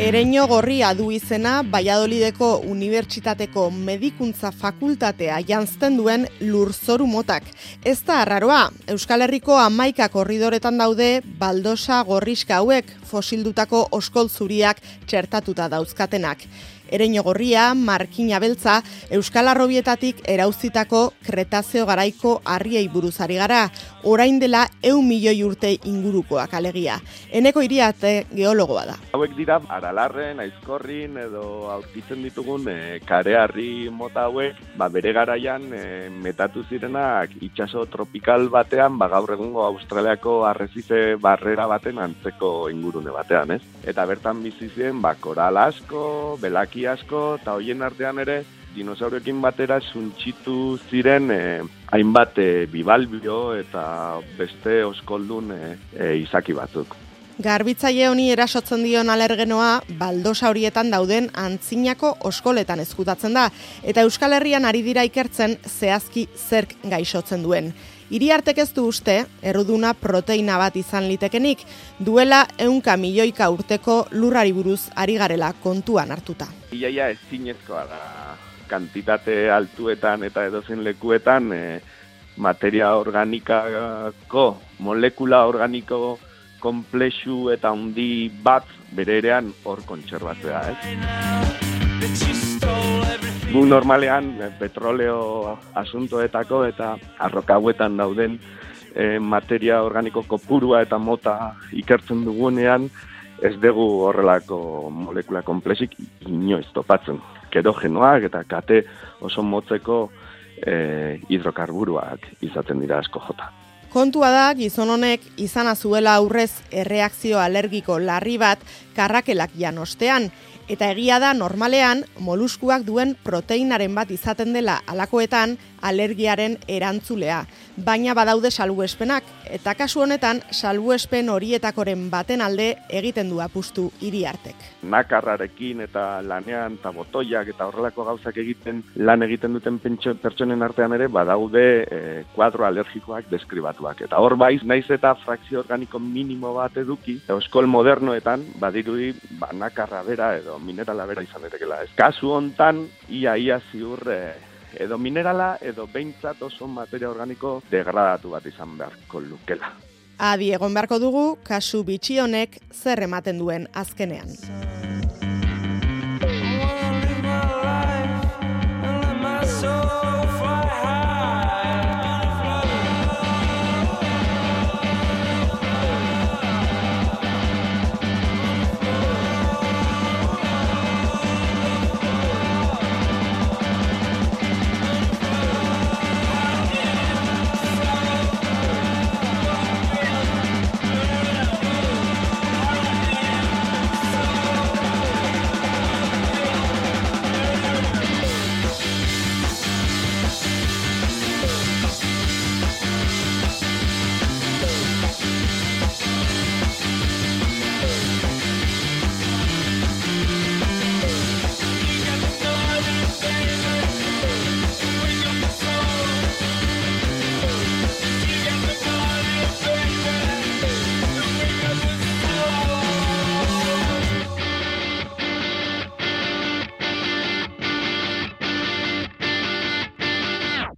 Ereño gorria du izena Valladolideko Unibertsitateko Medikuntza Fakultatea janzten duen lurzoru motak. Ez da arraroa, Euskal Herriko 11 korridoretan daude baldosa gorriska hauek fosildutako oskol zuriak txertatuta dauzkatenak. Ereño gorria, markina beltza, Euskal Harrobietatik erauzitako Kretazeo garaiko harriei buruz ari gara, orain dela 100 milioi urte ingurukoak alegia. Eneko Iriarte geologoa da. Hauek dira Aralarren, Aizkorrin edo aurkitzen ditugun kareharri mota hauek, bere garaian metatu zirenak itsaso tropikal batean, gaur egungo Australiako arrezife barrera baten antzeko ingurune batean, ez? Eta bertan bizi ziren koral asko, belaki asko, eta hoien artean ere dinosauroekin batera suntsitu ziren hainbat bibalbio eta beste oskoldun izaki batzuk. Garbitzaile honi erasotzen dion alergenoa baldosa horietan dauden antzinako oskoletan ezkutatzen da, eta Euskal Herrian ari dira ikertzen zehazki zerk gaixotzen duen. Iriartek ez du uste, erruduna proteina bat izan litekenik, duela 100 milioika urteko lurrari buruz ari garela kontuan hartuta. Iaia ezinezkoa da, kantitate altuetan eta edozein lekuetan materia organikako, molekula organiko komplexu eta handi bat bere erean hor kontserbatzea, Gu normalean petroleo asuntoetako eta arroka hauetan dauden materia organiko kopurua eta mota ikertzen dugunean ez dugu horrelako molekula komplexik inoiz topatzen. Kerogenoak eta kate oso motzeko hidrokarburuak izaten dira asko jota. Kontua da, gizon honek izana zuela aurrez erreakzio alergiko larri bat karrakelak jan ostean, eta egia da normalean moluskuak duen proteinaren bat izaten dela halakoetan alergiaren erantzulea, baina badaude salbuespenak, eta kasu honetan salbuespen horietakoren baten alde egiten du apustu Iriartek. Nakarrarekin eta lanean eta botoiak eta horrelako gauzak lan egiten duten pertsonen artean ere badaude kuadro alergikoak deskribatuak. Eta hor baiz, naiz eta frakzio organiko minimo bat eduki, oskol modernoetan badirudi nakarra bera edo minerala bera izan erekela. Kasu hontan ia ziur edo minerala edo behintzat oso materia organiko degradatu bat izan beharko lukela. Adi egon beharko dugu, kasu bitxi honek zer ematen duen azkenean.